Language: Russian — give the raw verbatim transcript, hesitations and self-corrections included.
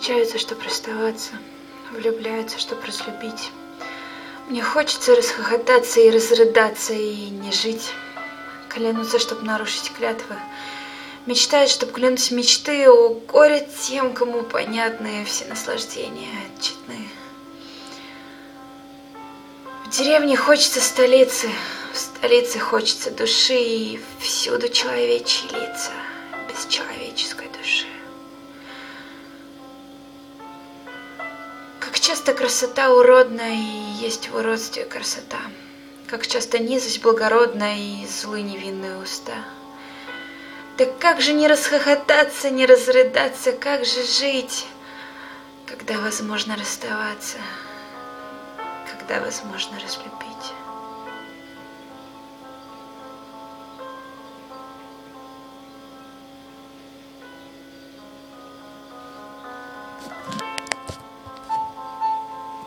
Встречаются, чтоб расставаться, влюбляются, чтоб разлюбить. Мне хочется расхохотаться и разрыдаться, и не жить. Клянутся, чтоб нарушить клятвы. Мечтают, чтоб клянуть мечты. О, горе тем, кому понятны все наслаждения тщетны. В деревне хочется столицы, в столице хочется души, и всюду человечьи лица, без человеческой души. Как часто красота уродна, и есть в уродстве красота. Как часто низость благородна, и злы невинные уста. Да как же не расхохотаться, не разрыдаться, как же жить, когда возможно расставаться, когда возможно разлюбить.